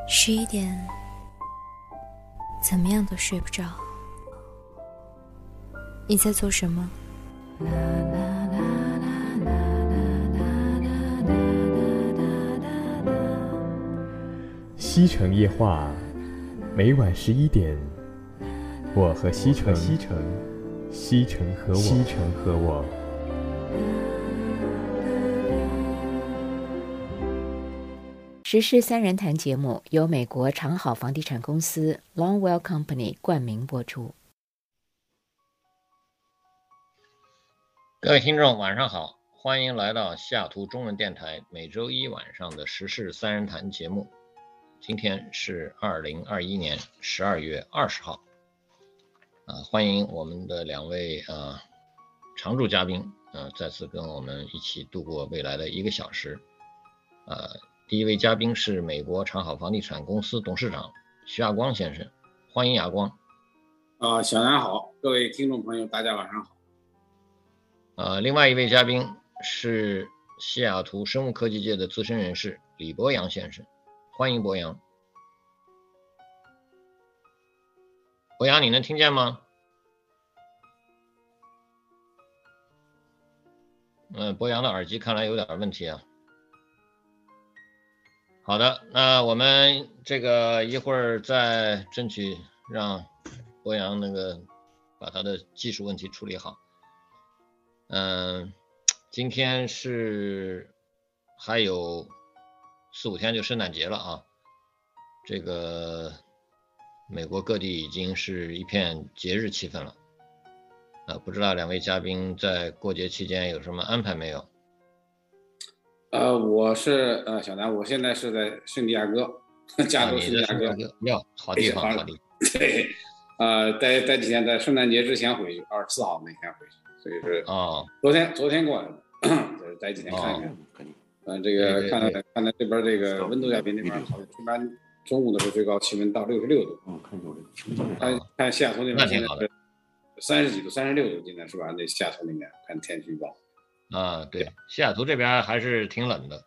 11点，怎么样都睡不着。你在做什么？ 西城夜话，每晚11点，我和西城，西城和我。 时事三人谈节目由美国长好房地产公司 Longwell Company 冠名播出。 各位听众晚上好，欢迎来到西雅图中文电台每周一晚上的时事三人谈节目。今天是2021年12月20号，欢迎我们的两位常驻嘉宾再次跟我们一起度过未来的1个小时。第一位嘉宾是美国长好房地产公司董事长徐亚光先生，欢迎亚光。 小南好，各位听众朋友大家晚上好。 另外一位嘉宾是西雅图生物科技界的资深人士李博洋先生，欢迎博洋。博洋，你能听见吗？博洋的耳机看来有点问题啊。好的，那我们这个一会儿再争取让博洋把他的技术问题处理好。今天是还有4-5天就圣诞节了啊，这个美国各地已经是一片节日气氛了。不知道两位嘉宾在过节期间有什么安排没有？ 我是小南，我现在是在圣地亚哥，加州圣地亚哥。 好地方，好地方。 对，待几天，在圣诞节之前回去，24号那天回去，所以是昨天过来的，就是待几天看看。这个看到这边这个温度亚比那边好，一般中午的时候最高气温到66度。看西雅图那边现在是30几度、36度，今天是吧？那西雅图那边看天气预报。 对，西雅图这边还是挺冷的。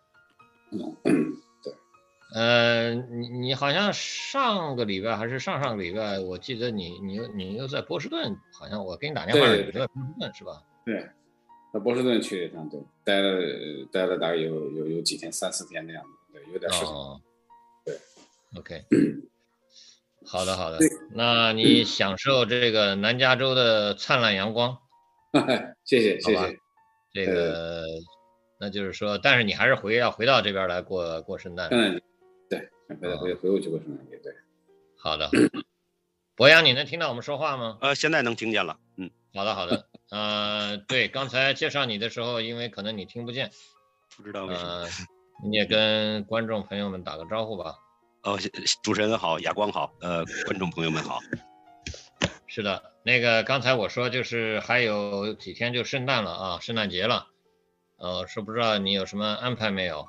对。 你好像上个礼拜还是上个礼拜，我记得你又在波士顿，好像我给你打电话，你在波士顿是吧？ 对，到波士顿去了一趟，对，待了大概有几天，3-4天那样子，对，有点事情。对 ，OK， 好的，那你享受这个南加州的灿烂阳光。 谢谢。 这个，那就是说，但是你还是要回到这边来过圣诞。 对，回过去过圣诞节。对， 好的。博洋，你能听到我们说话吗？ 现在能听见了。 好的。对，刚才介绍你的时候，因为可能你听不见， 不知道为什么。 你也跟观众朋友们打个招呼吧。 主持人好，亚光好，观众朋友们好。 是的，刚才我说就是还有几天就圣诞了啊，圣诞节了。是不知道你有什么安排没有？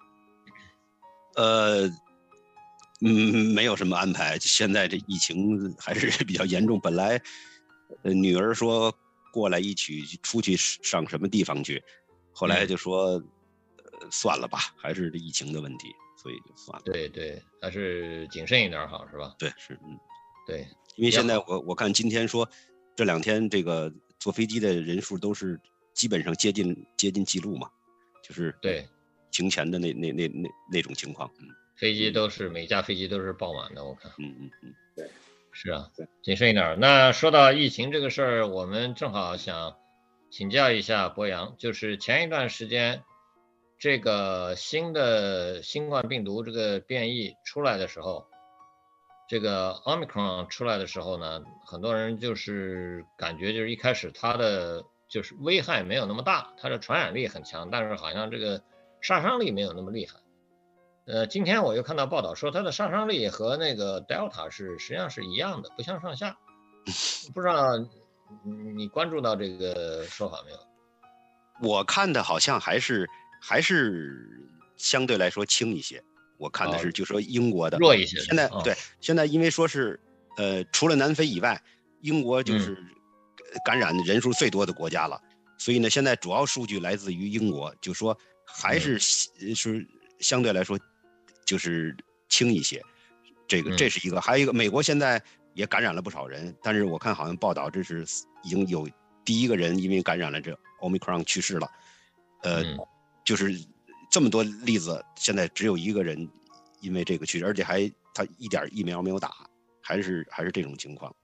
没有什么安排。现在这疫情还是比较严重，本来女儿说过来一起出去上什么地方去，后来就说算了吧，还是这疫情的问题，所以就算了。 对，还是谨慎一点好，是吧？ 对，是。 对， 因为现在我看今天说这2天这个坐飞机的人数都是基本上接近记录嘛，就是对晴前的那种情况。 每架飞机都是爆满的，我看。 对， 是啊，谨慎一点。那说到疫情这个事儿，我们正好想请教一下博洋，就是前一段时间这个新的新冠病毒这个变异出来的时候，这个 Omicron 出来的时候呢，很多人就是感觉就是一开始它的就是危害没有那么大，它的传染力很强，但是好像这个杀伤力没有那么厉害。今天我又看到报道说它的杀伤力和那个 Delta 实际上是一样的，不相上下。不知道你关注到这个说法没有？ 我看的好像还是相对来说轻一些。我看的是就说英国的弱一些。 现在因为说是除了南非以外，英国就是感染人数最多的国家了，所以呢现在主要数据来自于英国，就说还是相对来说就是轻一些。这是一个，还有一个，美国现在也感染了不少人，但是我看好像报道这是已经有第一个人因为感染了这 Omicron 去世了，就是这么多例子，现在只有一个人因为这个去世，而且他一点疫苗没有打，还是这种情况。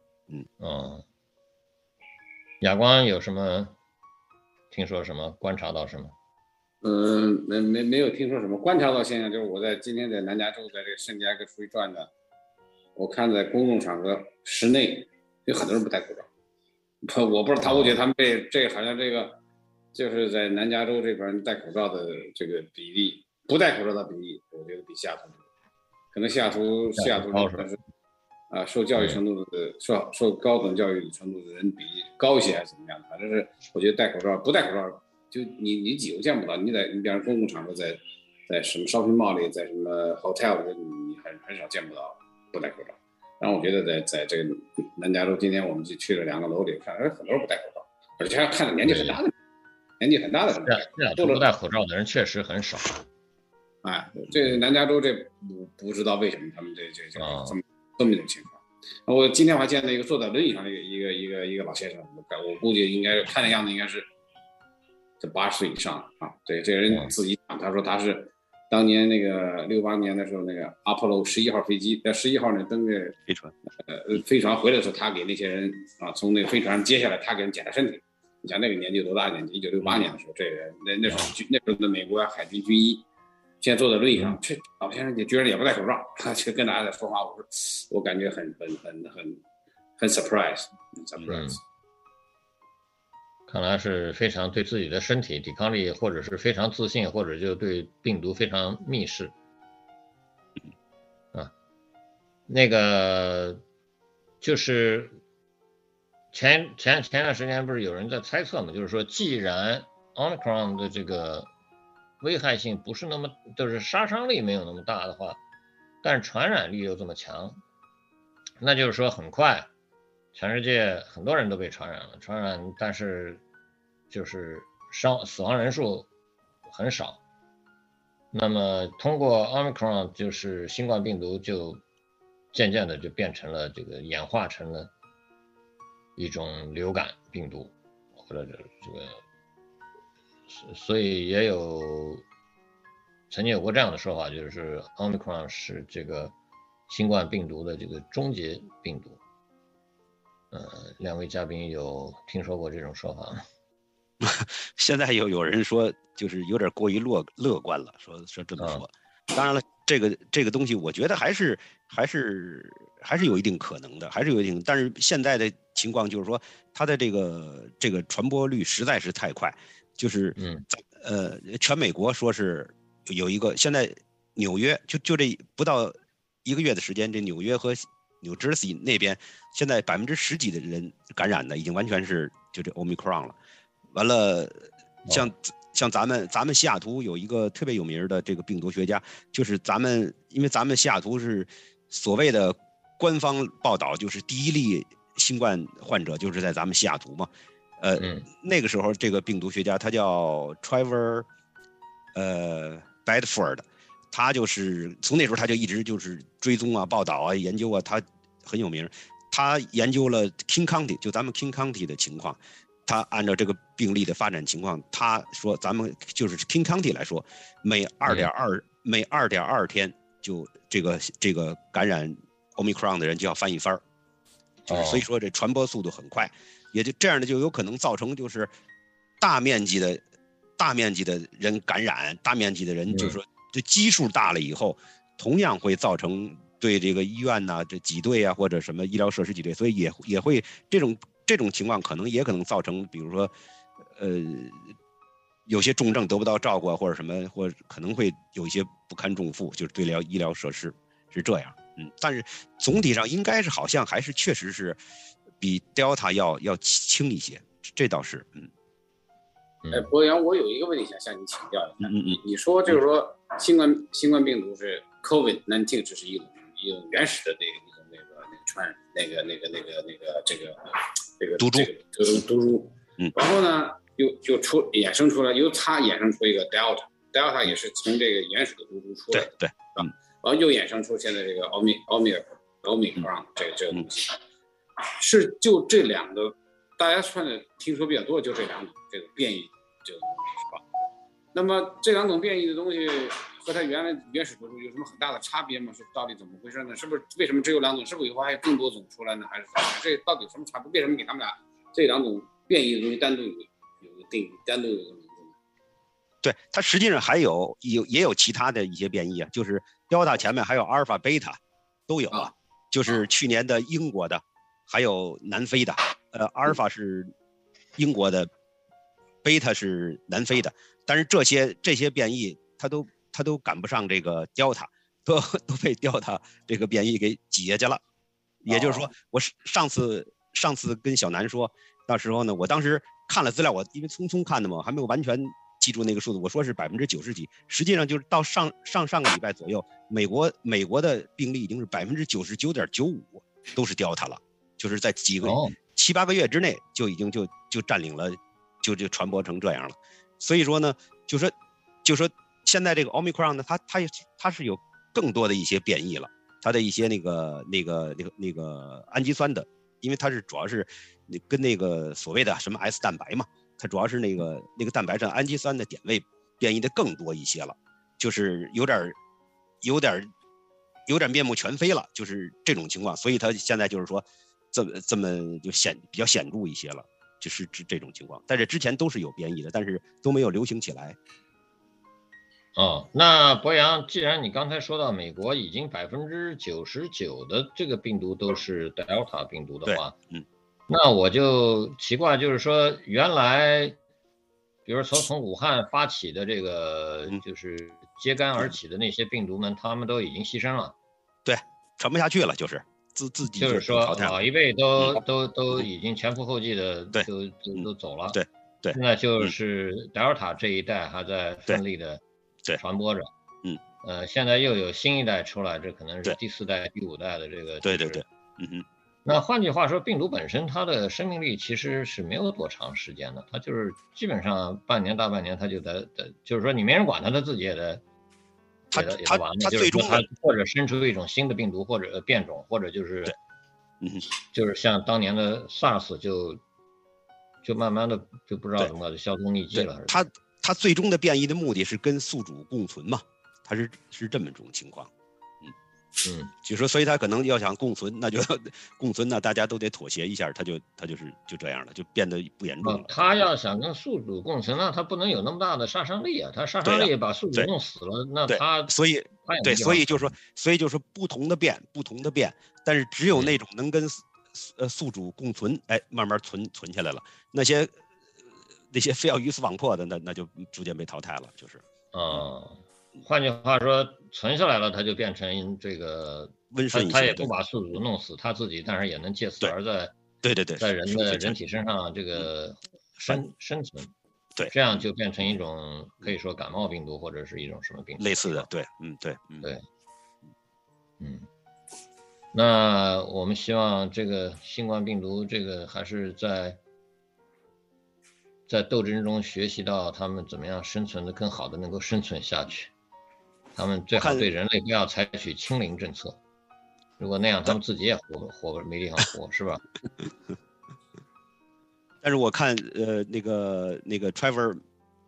亚光有什么听说什么观察到什么？ 没有听说什么观察到现象，就是我今天在南加州，在这个圣地亚哥出去转的，我看在公共场合室内有很多人不戴口罩。我不知道我觉得他们这好像这个就是在南加州这边戴口罩的这个比例，不戴口罩的比例，我觉得比西雅图可能西雅图但是受教育程度的受高等教育程度的人比例高一些还是怎么样的，反正是我觉得戴口罩不戴口罩就你几乎见不到，你比方公共场合在什么 shopping mall 里，在什么 hotel 里，你很少见不到不戴口罩。然后我觉得在这个南加州，今天我们就去了2个楼里，看很多人不戴口罩，而且还看着年纪很大的人， 不戴口罩的人确实很少。 这南加州这不知道为什么他们这这么一种情况。我今天我还见到一个坐在轮椅上的一个老先生，我估计应该看的样子应该是这80岁以上啊。对，这个人自己讲，他说他是当年那个68年的时候，那个阿波罗11号飞机在11号那登着飞船回来的时候，他给那些人从那个飞船上接下来，他给人检查身体。你想那个年纪有多大年纪？1968年的时候，这个人那时候的美国海军军医，现在坐在轮椅上，这老先生居然也不戴口罩，就跟大家在说话，我感觉很 surprise。 看来是非常对自己的身体抵抗力，或者是非常自信，或者就对病毒非常密视。那个就是前段时间不是有人在猜测嘛，就是说既然 Omicron 的这个危害性不是那么，就是杀伤力没有那么大的话，但是传染力又这么强，那就是说很快全世界很多人都被传染，但是就是死亡人数很少。那么通过 Omicron 就是新冠病毒就渐渐的就变成了这个演化成了一种流感病毒，或者这个，所以也曾经有过这样的说法，就是 Omicron 是这个新冠病毒的这个终结病毒。两位嘉宾有听说过这种说法吗？ 现在有人说就是有点过于乐观了，说这么说。当然了，这个东西我觉得还是有一定可能的，还是有一定，但是现在的情况就是说它的这个传播率实在是太快，就是全美国说是有一个，现在纽约就这不到1个月的时间，这纽约和New Jersey 那边现在10%几的人感染的已经完全是就这 Omicron 了。完了，像咱们西雅图有一个特别有名的这个病毒学家，就是因为咱们西雅图是所谓的官方报道，就是第一例新冠患者就是在咱们西雅图嘛。那个时候这个病毒学家他叫 Trevor Bedford， 他就是从那时候他就一直就是追踪报道研究他很有名。他研究了 King County， 就咱们 King County 的情况。他按照这个病例的发展情况，他说咱们就是 King County 来说，每 2.2天就这个感染 Omicron 的人就要翻一番，就是所以说这传播速度很快，也就这样的就有可能造成就是大面积的人感染，大面积的人就是说这基数大了以后，同样会造成对这个医院这挤兑或者什么医疗设施挤兑，所以也会这种情况也可能造成，比如说，有些重症得不到照顾或者什么，或者可能会有一些不堪重负，就是对医疗设施是这样。但是总体上应该是好像还是确实是比 Delta 要轻一些，这倒是。 博洋，我有一个问题想向你请教一下。你说就是说新冠病毒是 COVID-19， 只是一种原始的那个传染这个毒株，然后呢又衍生出来，由它衍生出一个 Delta 也是从这个原始的毒株出来的， 对， 又衍生出现在这个奥密克戎这个东西，是就这两个大家听说比较多，就这两种这个变异这个东西是吧？那么这两种变异的东西和它原始毒株有什么很大的差别吗？是到底怎么回事呢？是不是为什么只有两种？是不是以后还有更多种出来呢？还是这到底有什么差别？为什么给他们俩这两种变异的东西单独有个定义，单独有个名字呢？ 对，它实际上也有其他的一些变异啊，就是 Delta 前面还有阿尔法、贝塔都有啊，就是去年的英国的，还有南非的，阿尔法是英国的，贝塔是南非的，但是这些变异它都赶不上这个 Delta， 都被 Delta 这个变异给挤下去了。也就是说，我上次跟小南说，到时候呢，我当时看了资料，我因为匆匆看的嘛，还没有完全记住那个数字，我说是90%几，实际上就是到上个礼拜左右，美国的病例已经是99.95%都是 Delta 了，就是在7、8个月之内就已经就占领了，就传播成这样了。所以说呢，就说现在这个 Omicron 呢，它是有更多的一些变异了，它的一些那个氨基酸的，因为它是主要是跟那个所谓的什么 S 蛋白嘛。它主要是那个蛋白上氨基酸的点位变异的更多一些了，就是有点面目全非了，就是这种情况。所以它现在就是说这么就比较显著一些了，就是这种情况。在这之前都是有变异的，但是都没有流行起来。 那博洋，既然你刚才说到美国已经99%的这个病毒都是 Delta 病毒的话，那我就奇怪，就是说原来，比如说从武汉发起的这个，就是揭竿而起的那些病毒们，他们都已经牺牲了， 对，传不下去了，就是自己就是说老一辈都已经前赴后继的都走了， 对， 现在就是 Delta 这一代还在奋力的传播着，现在又有新一代出来，这可能是第4代、第5代的这个， 对， 那换句话说，病毒本身它的生命力其实是没有多长时间的，它就是基本上半年大半年它就得，就是说你没人管它，它自己也得完了，就是说它或者生出一种新的病毒，或者变种，或者就是就是像当年的 SARS 就慢慢的就不知道怎么就销声匿迹了。 它最终的变异的目的是跟宿主共存嘛，它是这么种情况。就说，所以他可能要想共存，那就共存，那大家都得妥协一下，他就这样了，就变得不严重了。 他要想跟宿主共存，那他不能有那么大的杀伤力啊！他杀伤力把宿主弄死了，那他所以就是说不同的变，但是只有那种能跟宿主共存，慢慢存下来了。那些非要鱼死网破的，那就逐渐被淘汰了，就是。 换句话说，存下来了，它就变成这个温顺一些， 他也不把宿主弄死他自己，但是也能借此而在在人体身上这个生存， 对， 这样就变成一种可以说感冒病毒或者是一种什么病毒类似的，对， 那我们希望这个新冠病毒这个还是在斗争中学习到他们怎么样生存的更好的能够生存下去。他们最好对人类不要采取清零政策，如果那样，他们自己也活没地方活，是吧？ 但是我看那个 Trevor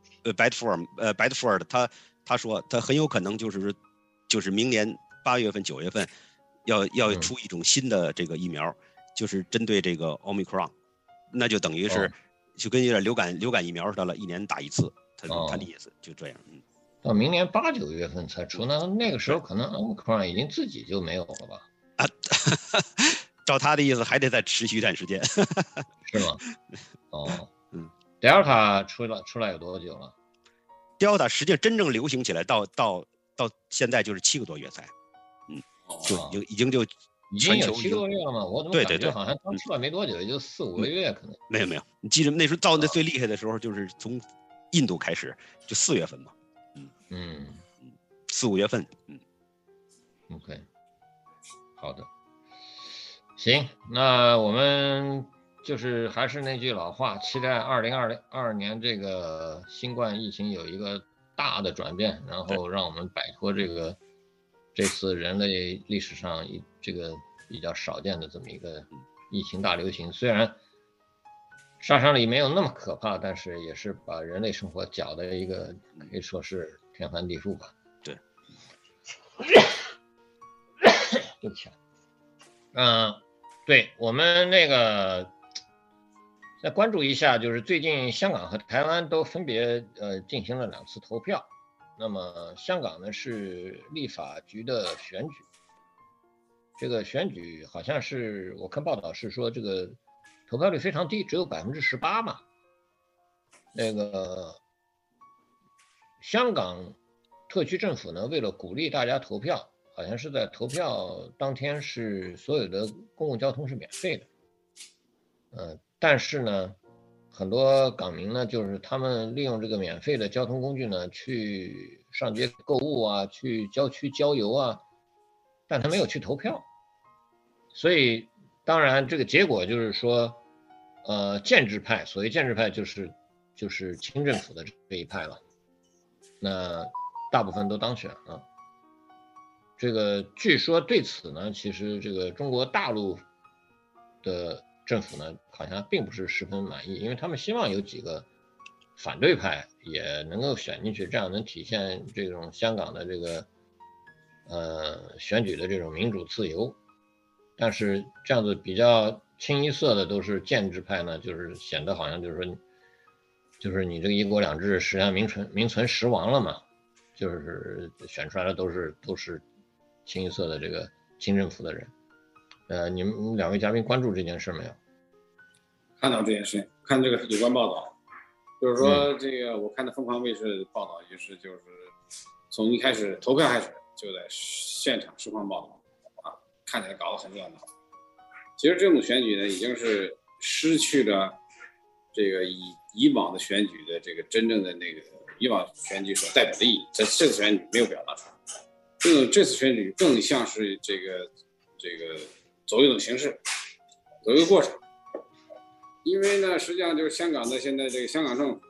Bedford 他说他很有可能就是明年8月份9月份要出一种新的这个疫苗，就是针对这个 Omicron， 那就等于是就跟有点流感疫苗似的了，1年打1次，他的意思就这样。 到明年8、9月份才出，那个时候可能 Omicron 已经自己就没有了吧？ 照他的意思，还得再持续一段时间， 是吗？Delta 出来有多久了 ？Delta 实际上真正流行起来到现在就是7个多月才，就已经有 7个多月了吗？我怎么感觉好像刚出来没多久，也就4、5个月可能。 没有，你记着那时候造的最厉害的时候，就是从印度开始，就4月份嘛。4、5月份 ，OK， 好的，行，那我们就是还是那句老话，期待2022年这个新冠疫情有一个大的转变，然后让我们摆脱这个这次人类历史上这个比较少见的这么一个疫情大流行，虽然杀伤力没有那么可怕，但是也是把人类生活搅的一个可以说是天翻地覆吧。 对， 对不起。对，我们那个再关注一下，就是最近香港和台湾都分别进行了2次投票。那么香港呢是立法局的选举，这个选举好像是我看报道是说这个投票率非常低，只有18%嘛。那个香港特区政府呢，为了鼓励大家投票，好像是在投票当天是所有的公共交通是免费的。但是呢，很多港民呢，就是他们利用这个免费的交通工具呢，去上街购物啊，去郊区郊游啊，但他没有去投票。所以当然这个结果就是说建制派，所谓建制派就是清政府的这一派了，那大部分都当选了。这个据说对此呢，其实这个中国大陆的政府呢好像并不是十分满意，因为他们希望有几个反对派也能够选进去，这样能体现这种香港的这个选举的这种民主自由。但是这样子比较清一色的都是建制派呢，就是显得好像就是说，就是你这个一国两制实际上名存实亡了嘛，就是选出来的都是清一色的这个清政府的人。你们2位嘉宾关注这件事没有？ 看到这件事情，看这个有关报道，就是说这个我看的凤凰卫视报道就是从一开始投票开始就在现场实况报道啊，看起来搞得很热闹。其实这种选举呢，已经是失去了这个以往的选举的这个真正的那个以往选举所代表的意义，这次选举没有表达出来。这次选举更像是这个走一种形式，走一个过程。因为呢，实际上就是香港的现在这个香港政府，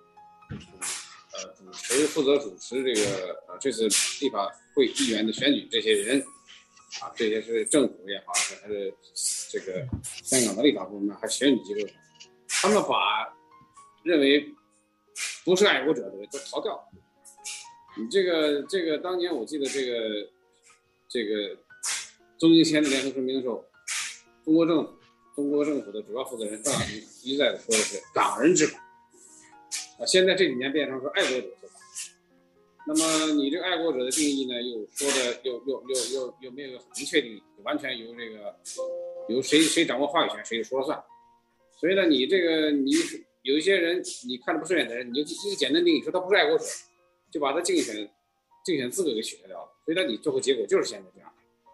负责主持这个这次立法会议员的选举，这些人啊，这些是政府也好，还是这个香港的立法部门，还是选举机构，他们把认为不是爱国者的人都逃掉。你这个当年我记得这个中英签的联合声明的时候，中国政府的主要负责人张亚明一再的说的是港人治港啊，现在这几年变成说爱国者治港。那么你这个爱国者的定义呢，又说的又没有一个很明确定义，完全由谁掌握话语权谁就说了算。所以呢，你有一些人你看着不顺眼的人，你就一个简单定义说他不是爱国者，就把他竞选资格给取消掉了。所以呢，你最后结果就是现在这样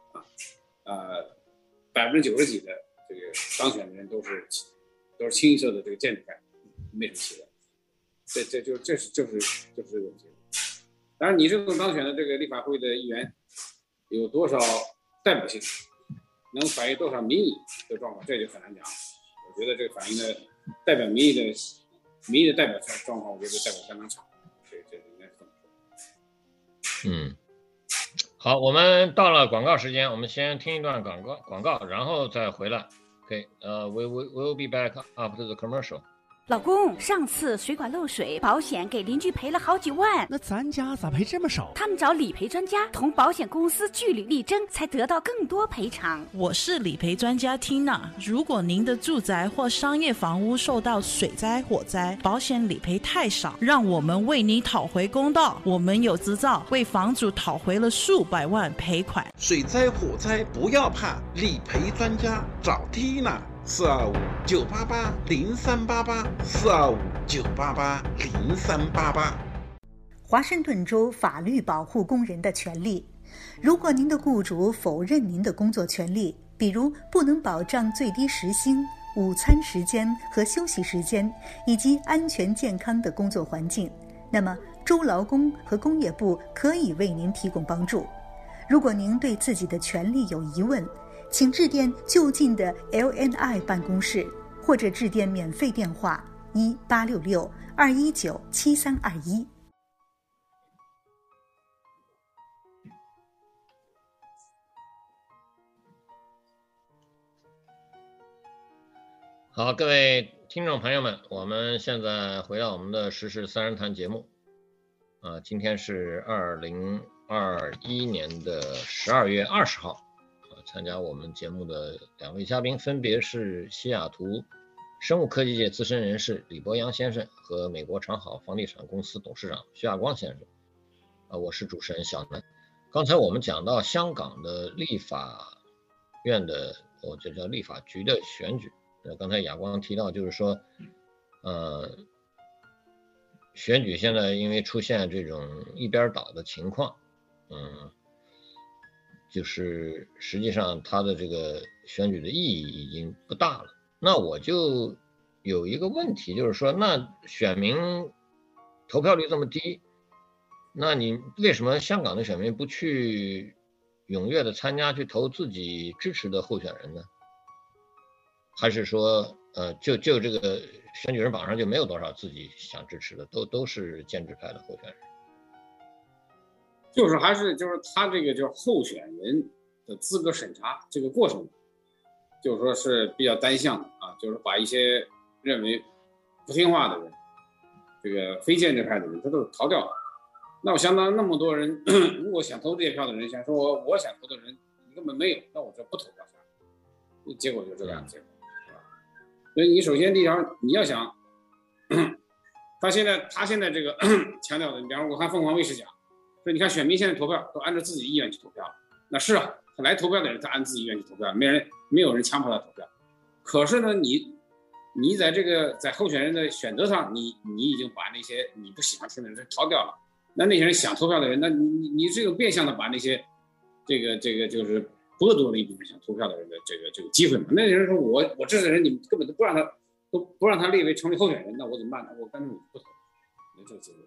90%几的这个当选的人都是清一色的这个建制派，没什么奇怪。这是这种结果。当然，你这种当选的这个立法会的议员有多少代表性，能反映多少民意的状况，这就很难讲。我觉得这个反映的代表民意的代表状况，我觉得代表相当差。这应该是这么说。 好，我们到了广告时间，我们先听一段广告，然后再回来。Okay, we will be back after the commercial. 老公，上次水管漏水，保险给邻居赔了好几万， 那咱家咋赔这么少？ 他们找理赔专家，同保险公司据理力争，才得到更多赔偿。 我是理赔专家 Tina， 如果您的住宅或商业房屋受到水灾、火灾，保险理赔太少，让我们为你讨回公道。我们有执照，为房主讨回了数百万赔款。 水灾、火灾不要怕，理赔专家找 Tina。425-9888-0388，425-9888-0388。 华盛顿州法律保护工人的权利。如果您的雇主否认您的工作权利，比如不能保障最低时薪、午餐时间和休息时间，以及安全健康的工作环境，那么州劳工和工业部可以为您提供帮助。如果您对自己的权利有疑问，请致电就近的 LNI 办公室，或者致电免费电话1866-219-7321。 好，各位听众朋友们，我们现在回到我们的时事三人谈节目。今天是2021年的12月20号。参加我们节目的2位嘉宾分别是西雅图生物科技界资深人士李博洋先生和美国长好房地产公司董事长徐亚光先生。我是主持人小南。刚才我们讲到香港的立法院的，这叫立法局的选举。刚才亚光提到，就是说，选举现在因为出现这种一边倒的情况，就是实际上它的这个选举的意义已经不大了。那我就有一个问题，就是说，那选民投票率这么低，那你为什么香港的选民不去踊跃的参加，去投自己支持的候选人呢？还是说，就这个选举人榜上就没有多少自己想支持的，都是建制派的候选人？ 就是他这个就是候选人的资格审查这个过程，就是说是比较单向的啊，就是把一些认为不听话的人，这个非建制派的人，他都逃掉了。那我相当那么多人，如果想投这些票的人，想说我想投的人你根本没有，那我就不投票算，结果就这个样子，是吧？所以你首先第一条，你要想，他现在这个强调的，你比方说我看凤凰卫视讲。所以你看，选民现在投票都按照自己意愿去投票，那是啊，他来投票的人他按自己意愿去投票，没有人强迫他投票。可是呢，你在这个在候选人的选择上，你已经把那些你不喜欢听的人逃掉了。那些人想投票的人，那你这个变相的把那些这个就是剥夺了一部分想投票的人的这个机会嘛。那些人说我支持的人，你们根本都不让他列为成为候选人，那我怎么办呢？我干脆不投，没这个结果。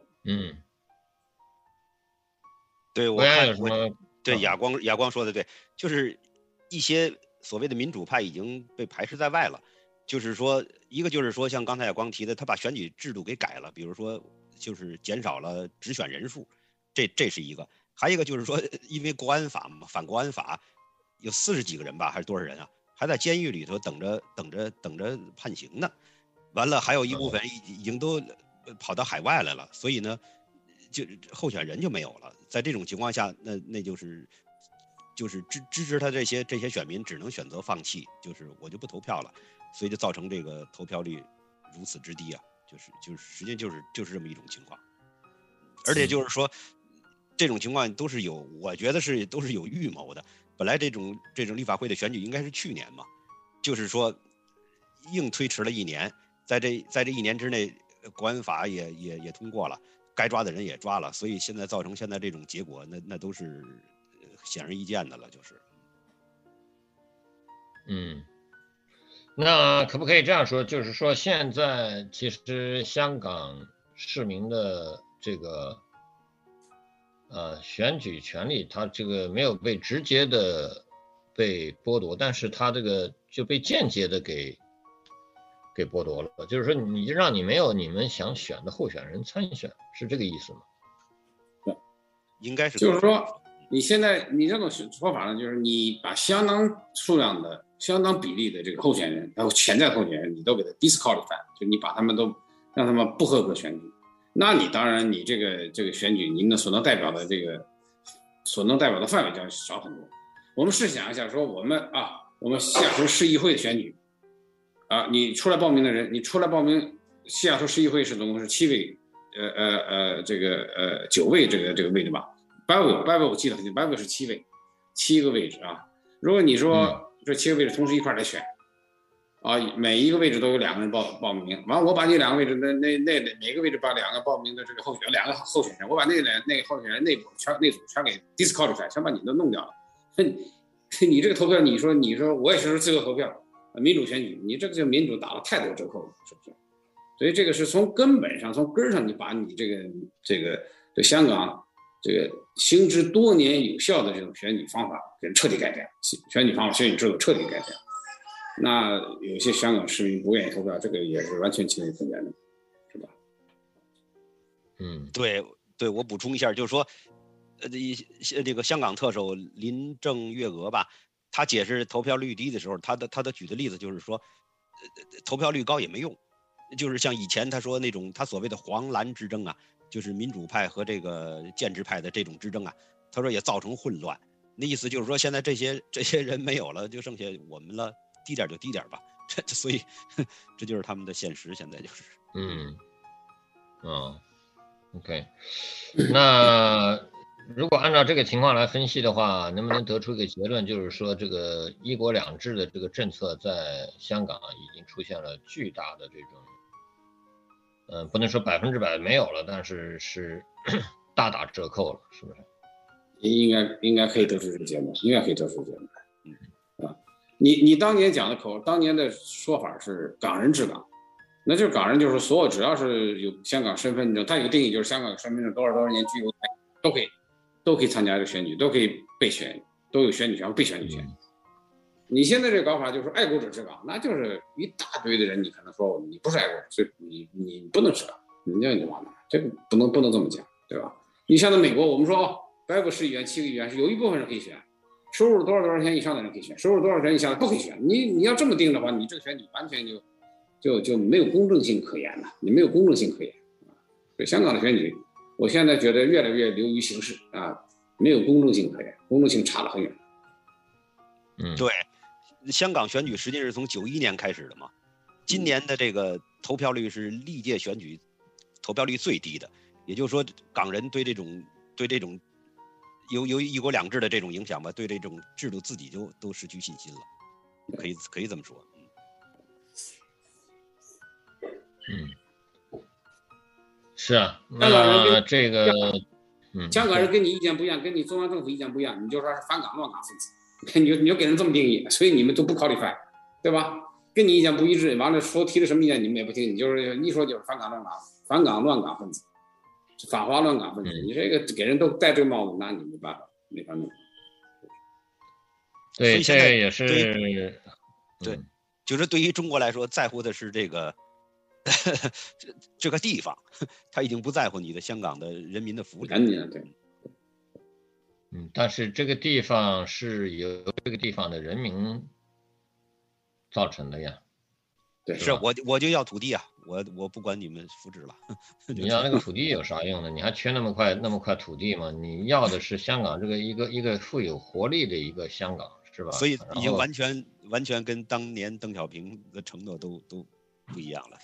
对，我看对亚光说的对，就是一些所谓的民主派已经被排斥在外了。就是说，一个就是说，像刚才亚光提的，他把选举制度给改了，比如说就是减少了直选人数，这是一个。还有一个就是说，因为国安法嘛，反国安法有40几个人吧，还是多少人啊，还在监狱里头等着判刑呢。完了，还有一部分已经都跑到海外来了，所以呢，就候选人就没有了。在这种情况下，那就是支持他这些选民只能选择放弃，就是我就不投票了，所以就造成这个投票率如此之低啊，就是实际就是这么一种情况。而且就是说，这种情况我觉得都是有预谋的。本来这种立法会的选举应该是去年嘛，就是说硬推迟了1年，在这1年之内，国安法也通过了。该抓的人也抓了，所以现在造成现在这种结果，那都是显而易见的了，就是。 那可不可以这样说，就是说现在其实香港市民的这个选举权利，他这个没有被直接的被剥夺，但是他这个就被间接的给剥夺了，就是说让你没有你们想选的候选人参选，是这个意思吗？ 对， 应该是。 就是说，你现在你这种说法呢，就是你把相当数量的、相当比例的这个候选人，然后潜在候选人，你都给他 disqualify， 就你把他们都让他们不合格选举。那你当然，你这个选举，您所能代表的范围就要少很多。我们试想一下，说我们西雅图市议会的选举。你出来报名的人，西雅图市议会是总共是7位9位这个位置吧，8位我记得很清，8位是7个位置啊。如果你说这7个位置同时一块来选，每一个位置都有2个人报名，完我把你2个位置那每个位置把2个报名的这个2个候选人，我把那个候选人内组全给 disqualify， 全把你都弄掉了。你这个投票，你说我也是自由投票。民主选举，你这个就民主打了太多折扣了，是不是？所以这个是从根本上、从根儿上，你把你这个香港这个行之多年有效的这种选举方法给彻底改变，选举方法、选举制度彻底改变。那有些香港市民不愿意投票，这个也是完全情有可原的，是吧？ 对，我补充一下，就是说，这个香港特首林郑月娥吧。他解释投票率低的时候，他举的例子就是说， 投票率高也没用。就是像以前他说那种他所谓的黄蓝之争啊，就是民主派和这个建制派的这种之争啊，他说也造成混乱。那意思就是说现在这些人没有了，就剩下我们了，低点就低点吧。所以这就是他们的现实，现在就是。 OK， 那如果按照这个情况来分析的话，能不能得出一个结论，就是说这个一国两制的这个政策在香港已经出现了巨大的这种，不能说100%没有了，但是大打折扣了，是不是？ 应该可以得出这个结论，应该可以得出这个结论。你当年讲的当年的说法是港人治港，那就是港人就是所有只要是有香港身份证，它有个定义就是香港身份证多少年居留都可以参加这个选举，都可以被选，都有选举权、被选举权。你现在这个搞法就是说爱国者治港，那就是一大堆的人，你可能说你不是爱国者，所以你不能治港，你往哪？这个不能这么讲，对吧？你像在美国，我们说8个市议员、7个议员是有一部分人可以选。收入多少钱以上的人可以选，收入多少钱以下的不可以选。你要这么定的话，你这个选举完全就没有公正性可言了，你没有公正性可言。所以香港的选举，我现在觉得越来越流于形式啊，没有公正性可言，公正性差得很远。 对，香港选举实际是从91年开始的嘛，今年的这个投票率是历届选举投票率最低的，也就是说，港人对这种由一国两制的这种影响吧，对这种制度自己就都失去信心了，可以这么说。 是啊，那这个， 香港人跟你意见不一样，跟你中央政府意见不一样，你就说是反港乱港分子，你就给人这么定义，所以你们都不考虑反，对吧？跟你意见不一致，完了提了什么意见你们也不听，你就是一说就是反港乱港分子。反华乱港分子，你这个给人都戴这个帽子，那你没办法，没法弄。 对，这也是对，就是对于中国来说，在乎的是这个这个地方，他已经不在乎你的香港的人民的福祉。 对， 但是这个地方是由这个地方的人民造成的呀。 对， 是我就要土地啊，我不管你们福祉了。 你要那个土地有啥用呢？你还缺那么块土地吗？你要的是香港这个一个富有活力的一个香港，是吧？ 所以已经完全跟当年邓小平的承诺都不一样了。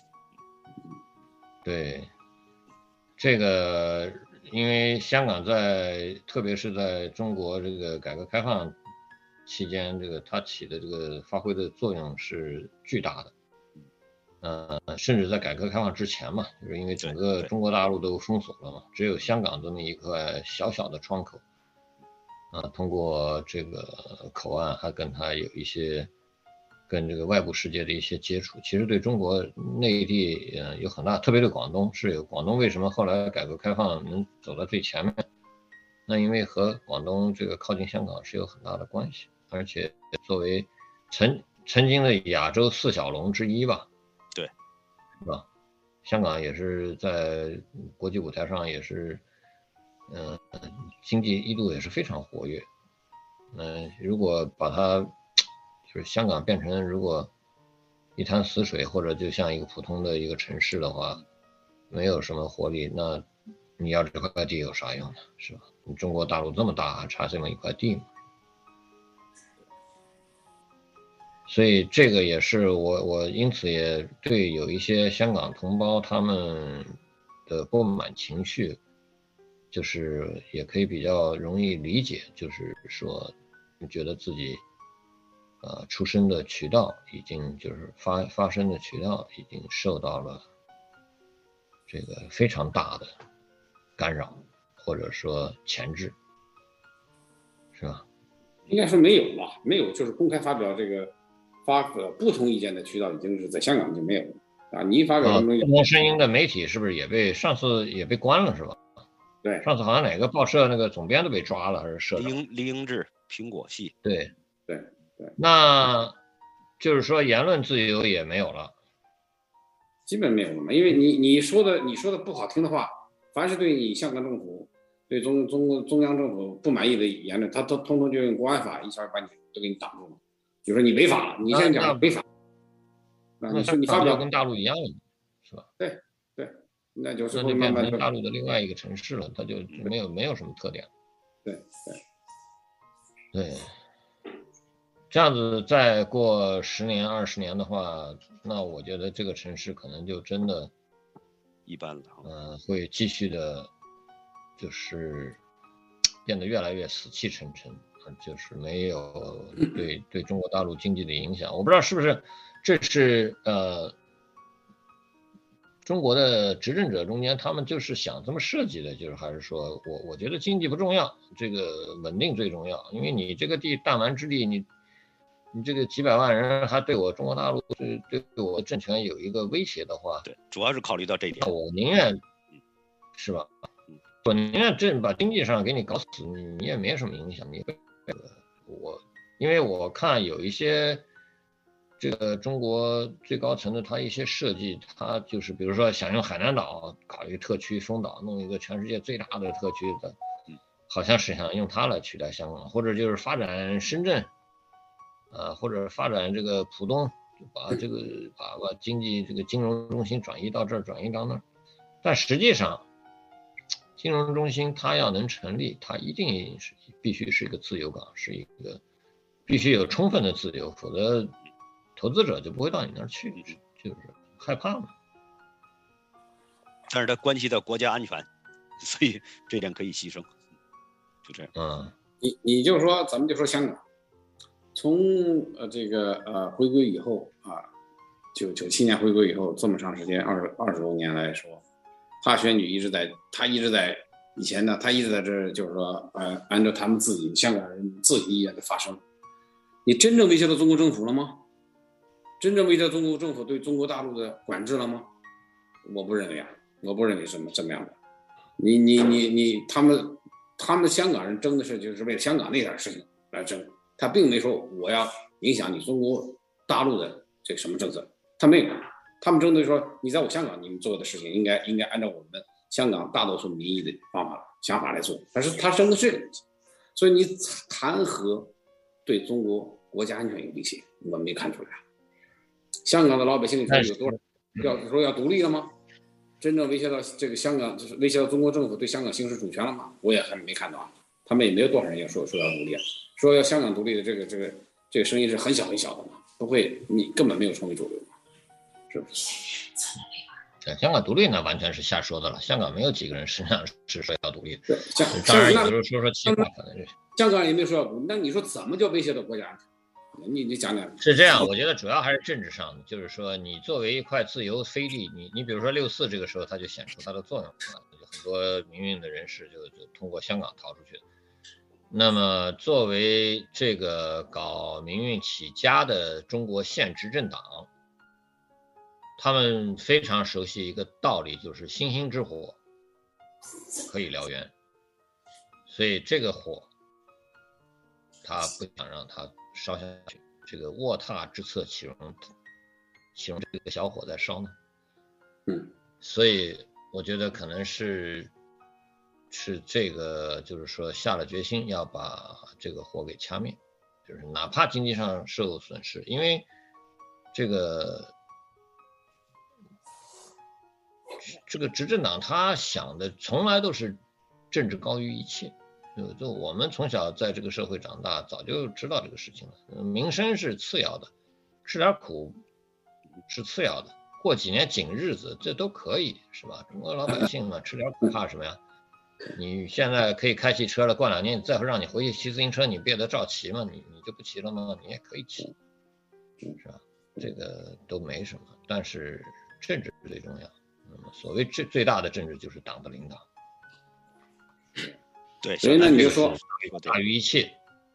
对，这个因为香港特别是在中国这个改革开放期间，这个它起的这个发挥的作用是巨大的。甚至在改革开放之前嘛，就是因为整个中国大陆都封锁了嘛，只有香港这么一块小小的窗口，通过这个口岸还跟它有一些跟这个外部世界的一些接触，其实对中国内地有很大，特别对广东是有。广东为什么后来改革开放能走到最前面？那因为和广东这个靠近香港是有很大的关系，而且作为曾经的亚洲4小龙之一吧。 对， 是吧？香港也是在国际舞台上也是，经济一度也是非常活跃。如果把它就是香港变成如果一潭死水，或者就像一个普通的一个城市的话，没有什么活力，那你要这块地有啥用呢？是吧？你中国大陆这么大，还差这么一块地吗？所以这个也是我因此也对有一些香港同胞他们的不满情绪，就是也可以比较容易理解，就是说觉得自己出生的渠道已经就是发声的渠道已经受到了这个非常大的干扰或者说钳制，是吧？ 应该说没有吧，没有，就是公开发表这个发不同意见的渠道已经是在香港就没有了啊！你一发表不同声音的媒体是不是上次也被关了是吧？ 对， 上次好像哪个报社那个总编都被抓了，还是社长？ 李英志，苹果系。 对， 那就是说言论自由也没有了， 基本没有了嘛。因为你说的不好听的话，凡是对你香港政府、对中央政府不满意的言论，他都通通就用国安法一下把你都给你挡住了。就说你违法了，你现在讲违法你说你发表跟大陆一样了，是吧？ 对，那就是就变成大陆的另外一个城市了，它就没有什么特点。对，这样子再过10年20年的话，那我觉得这个城市可能就真的一般了。 会继续的，就是变得越来越死气沉沉，就是没有对中国大陆经济的影响。我不知道是不是这是中国的执政者中间他们就是想这么设计的，就是还是说我觉得经济不重要，这个稳定最重要，因为你这个弹丸之地，你这个几百万人还对我中国大陆对我政权有一个威胁的话， 对，主要是考虑到这一点。 我宁愿是吧？我宁愿把经济上给你搞死，你也没什么影响。因为我看有一些这个中国最高层的他一些设计，他就是比如说想用海南岛搞一个特区封岛，弄一个全世界最大的特区的，好像是想用它来取代香港，或者就是发展深圳，或者发展这个浦东，把这个把经济这个金融中心转移到这儿，转移到那儿。但实际上，金融中心它要能成立，它必须是一个自由港，是一个必须有充分的自由，否则投资者就不会到你那儿去，就是害怕嘛。 但是它关系到国家安全，所以这点可以牺牲，就这样。 你就说咱们就说香港，从这个回归以后97年回归以后这么长时间20多年来说，他选举一直在以前呢，他一直在这就是说按照他们自己香港人自己意愿的发生。你真正威胁到中国政府了吗？真正威胁到中国政府对中国大陆的管制了吗？我不认为这么样的。他们香港人争的是就是为了香港那点事情来争，他并没说我要影响你中国大陆的这个什么政策，他没有。他们争的说你在我香港你们做的事情应该按照我们香港大多数民意的想法来做，但是他争的是这个东西，所以你谈何对中国国家安全有威胁？我没看出来。香港的老百姓说有多少要独立了吗？真正威胁到这个香港，就是威胁到中国政府对香港行使主权了吗？我也还没看到，他们也没有多少人要说要独立，说要香港独立的这个声音是很小很小的嘛，不会，你根本没有成为主流，是不是？ 香港独立那完全是瞎说的了，香港没有几个人实际上是说要独立的， 当然有时候说气话，可能是香港也没说要独立，那你说怎么叫威胁到国家安全？你讲讲。 是这样，我觉得主要还是政治上的，就是说你作为一块自由飞地，你比如说64这个时候它就显出它的作用了，就很多民运的人士就通过香港逃出去。那么作为这个搞民运起家的中国现执政党，他们非常熟悉一个道理，就是星星之火可以燎原，所以这个火他不想让它烧下去，这个卧榻之侧岂容这个小火在烧呢？所以我觉得可能是这个，就是说下了决心要把这个火给掐灭，就是哪怕经济上受损失，因为这个执政党他想的从来都是政治高于一切。就我们从小在这个社会长大，早就知道这个事情了。民生是次要的，吃点苦是次要的，过几年紧日子这都可以，是吧？中国老百姓嘛，吃点苦怕什么呀？你现在可以开汽车了，过2年你再让你回去骑自行车，你别得照骑嘛，你就不骑了吗？你也可以骑，是吧？这个都没什么，但是政治最重要。所谓最大的政治就是党的领导。 对， 所以呢，你就说大于一切。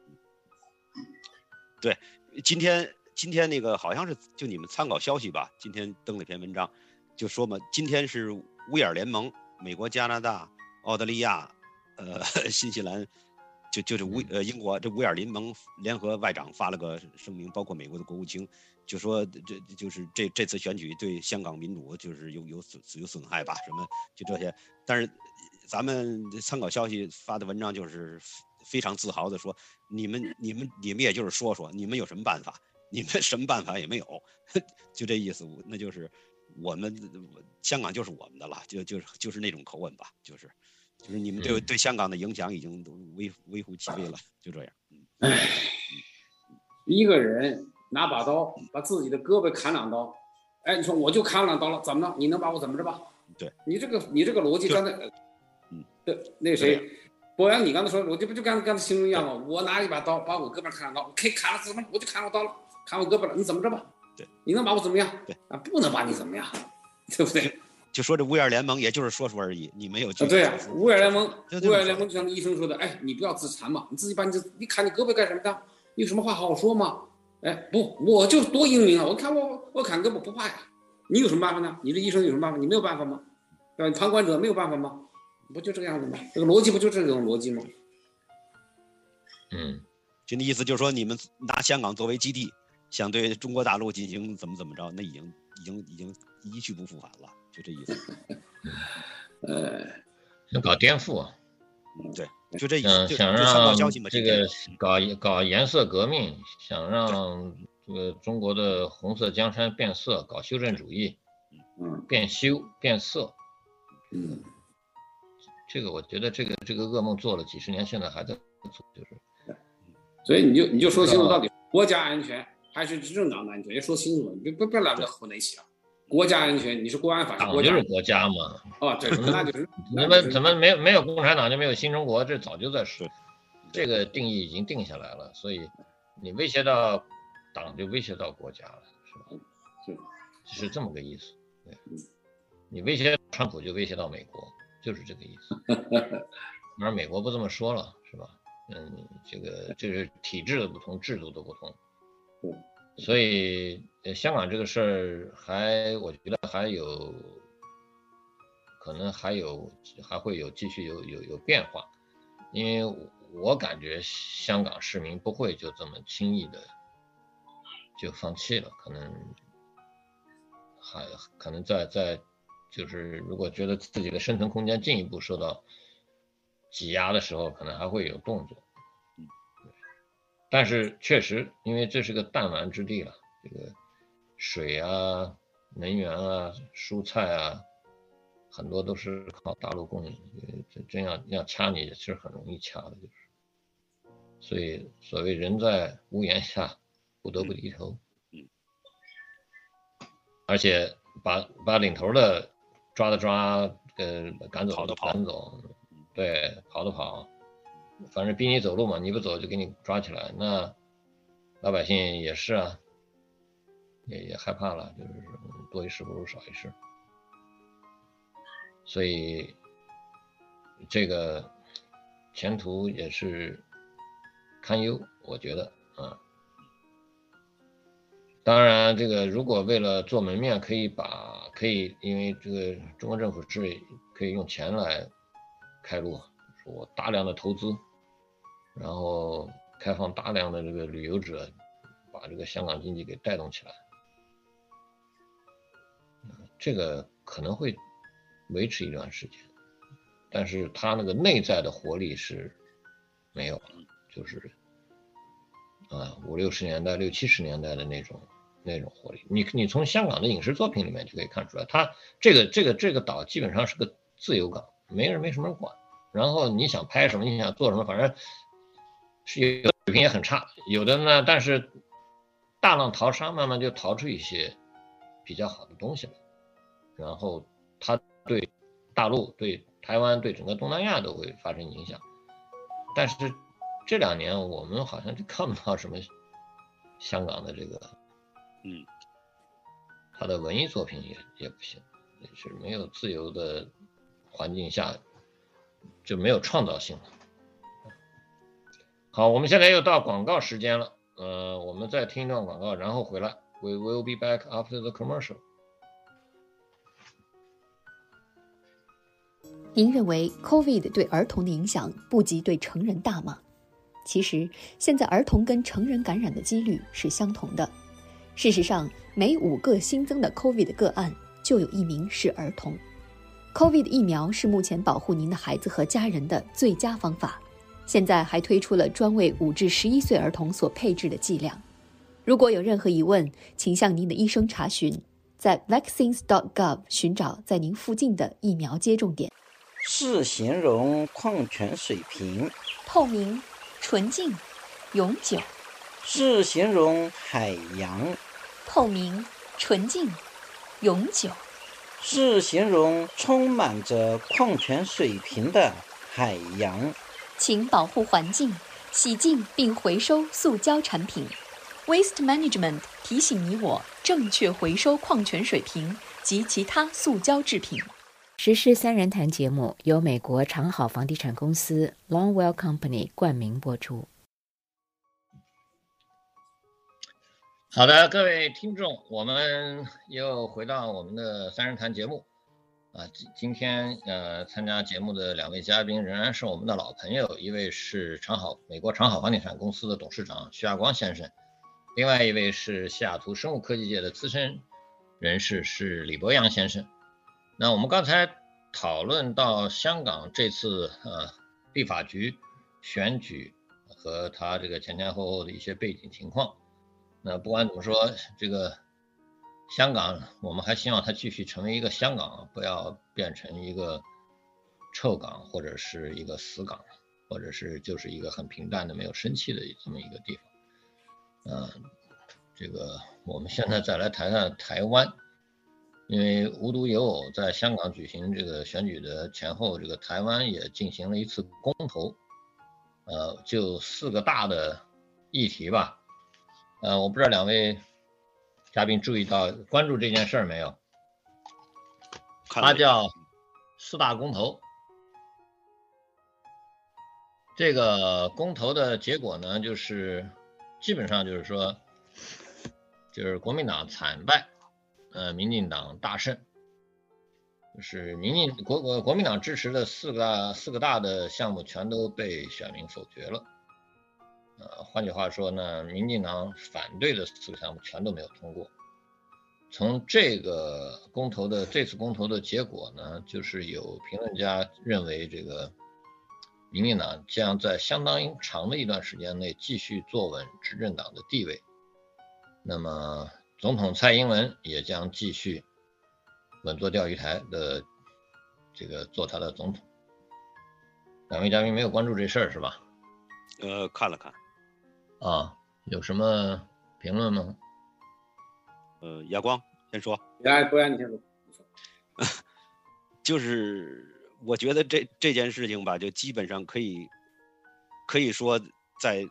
对，今天那个好像是就你们参考消息吧，今天登了一篇文章，就说嘛，今天是五眼联盟，美国、加拿大、澳大利亚、新西兰，就是英国这五眼联盟联合外长发了个声明，包括美国的国务卿，就说这次选举对香港民主就是有损害吧，什么就这些，但是。咱们参考消息发的文章就是非常自豪的说，你们也就是说你们有什么办法？ 你们什么办法也没有，就这意思。那就是我们香港就是我们的了，就是那种口吻吧，就是你们对香港的影响已经都微乎其微了，就这样。 一个人拿把刀把自己的胳膊砍2刀，哎，你说我就砍2刀了，怎么了？你能把我怎么着吧？ 对， 你这个逻辑刚才，对，那谁，博洋，你刚才说逻辑不就刚才形容一样吗？我拿一把刀把我胳膊砍2刀，我可以砍了怎么？我就砍我刀了，砍我胳膊了，你怎么着吧？ 对， 你能把我怎么样？ 对啊，不能把你怎么样，对不对？ 就说这五眼联盟，也就是说而已，你没有对呀，五眼联盟就像医生说的，哎，你不要自残嘛，你自己你砍你胳膊干什么的？你有什么话好好说吗？哎，不，我就多英明啊！我看我砍胳膊不怕呀，你有什么办法呢？你这医生有什么办法？你没有办法吗？对吧？旁观者没有办法吗？不就这个样子吗？这个逻辑不就这种逻辑吗？ 就那意思就是说，你们拿香港作为基地，想对中国大陆进行怎么着，那已经一去不复返了，就这意思。 想搞颠覆啊！ 对，就这意思。 想让这个搞颜色革命，想让这个中国的红色江山变色，搞修正主义，变修变色。这个我觉得这个噩梦做了几十年，现在还在做，就是。 所以你就说清楚，到底国家安全还是执政党的安全，也说清楚了，你别两个混在一起啊。国家安全，你是国安法， 党就是国家嘛。 哦，对，那就是。 怎么没有共产党就没有新中国？这早就在说，这个定义已经定下来了。所以你威胁到党，就威胁到国家了，是吧？是这么个意思。对，你威胁川普就威胁到美国，就是这个意思。而美国不这么说了，是吧？这是体制的不同，制度的不同。所以香港这个事儿我觉得可能还会有继续有变化，因为我感觉香港市民不会就这么轻易的就放弃了，可能在就是如果觉得自己的生存空间进一步受到挤压的时候，可能还会有动作。但是确实，因为这是个弹丸之地了，这个水啊、能源啊、蔬菜啊，很多都是靠大陆供应，真要掐你是很容易掐的，就是。所以所谓人在屋檐下，不得不低头。而且把领头的抓的抓，赶走的赶走，对，跑的跑。反正逼你走路嘛，你不走就给你抓起来。那老百姓也是啊，也害怕了，就是多一事不如少一事。所以这个前途也是堪忧，我觉得啊。当然，这个如果为了做门面，可以，因为这个中国政府是可以用钱来开路，说我大量的投资。然后开放大量的这个旅游者，把这个香港经济给带动起来，这个可能会维持一段时间，但是它那个内在的活力是没有了，就是50、60年代、60、70年代的那种活力。你从香港的影视作品里面就可以看出来，它这个岛基本上是个自由港，没什么人管。然后你想拍什么，你想做什么，反正。是有的水平也很差，有的呢，但是大浪淘沙，慢慢就淘出一些比较好的东西来，然后它对大陆、对台湾、对整个东南亚都会发生影响。但是这2年我们好像就看不到什么香港的这个，它的文艺作品也不行，也是没有自由的环境下就没有创造性了。好，我们现在又到广告时间了，我们再听一段广告，然后回来。We will be back after the commercial. 您认为 COVID 对儿童的影响不及对成人大吗？其实，现在儿童跟成人感染的几率是相同的。事实上，每5个新增的 COVID 个案就有1名是儿童。COVID 疫苗是目前保护您的孩子和家人的最佳方法。现在还推出了专为5至11岁儿童所配置的剂量。 如果有任何疑问，请向您的医生查询，在 vaccines.gov 寻找在您附近的疫苗接种点。 是形容矿泉水瓶， 透明、纯净、永久。 是形容海洋， 透明、纯净、永久。 是形容充满着矿泉水瓶的海洋。 请保护环境，洗净并回收塑胶产品。Waste Management 提醒你我正确回收矿泉水瓶及其他塑胶制品。 时事三人谈节目由美国长好房地产公司 Longwell Company 冠名播出。 好的，各位听众，我们又回到我们的三人谈节目今天参加节目的两位嘉宾仍然是我们的老朋友，一位是美国长好房地产公司的董事长徐亚光先生，另外一位是西雅图生物科技界的资深人士是李博洋先生。那我们刚才讨论到香港这次立法局选举和他这个前前后后的一些背景情况。那不管怎么说，这个香港我们还希望它继续成为一个香港，不要变成一个臭港或者是一个死港，或者是就是一个很平淡的没有生气的这么一个地方。这个我们现在再来谈谈台湾。因为无独有偶，在香港举行这个选举的前后，这个台湾也进行了一次公投，就4个大的议题吧。我不知道两位嘉宾关注这件事没有？它叫4大公投。这个公投的结果呢，就是基本上就是说，就是国民党惨败。民进党大胜，就是国民党支持的四个大的项目全都被选民否决了。换句话说呢，民进党反对的4个项目全都没有通过。从这次公投的结果呢，就是有评论家认为这个民进党将在相当长的一段时间内继续坐稳执政党的地位。那么总统蔡英文也将继续稳坐钓鱼台的这个做他的总统。两位嘉宾没有关注这事儿是吧？ 看了看。 有什么评论吗？ 亚光先说。 不然你先说。 就是我觉得这件事情吧，就基本上可以说在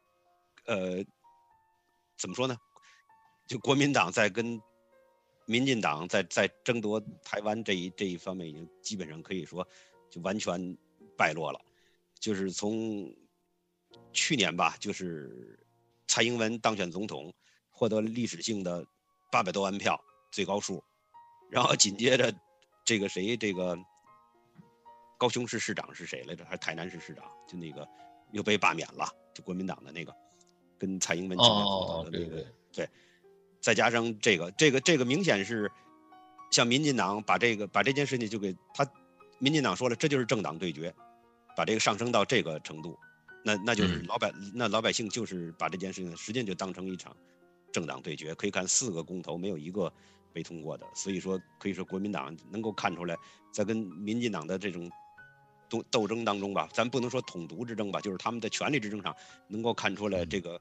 怎么说呢？就国民党在跟民进党在争夺台湾这一方面，已经基本上可以说就完全败落了。就是从去年吧，就是蔡英文当选总统，获得历史性的800多万票最高数，然后紧接着这个高雄市市长是谁来着？还是台南市市长？就那个又被罢免了，就国民党的那个跟蔡英文竞选总统的那个对。再加上这个明显是像民进党把这件事情就给他，民进党说了，这就是政党对决，把这个上升到这个程度，那就是老百姓就是把这件事情实际上就当成一场政党对决。可以看4个公投没有一个被通过的，所以说可以说国民党能够看出来，在跟民进党的这种斗争当中吧，咱不能说统独之争吧，就是他们的权力之争上能够看出来这个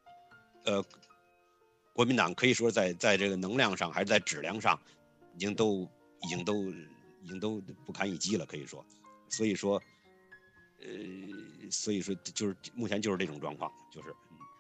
国民党可以说在这个能量上还是在质量上已经都不堪一击了，可以说。所以说就是目前就是这种状况，就是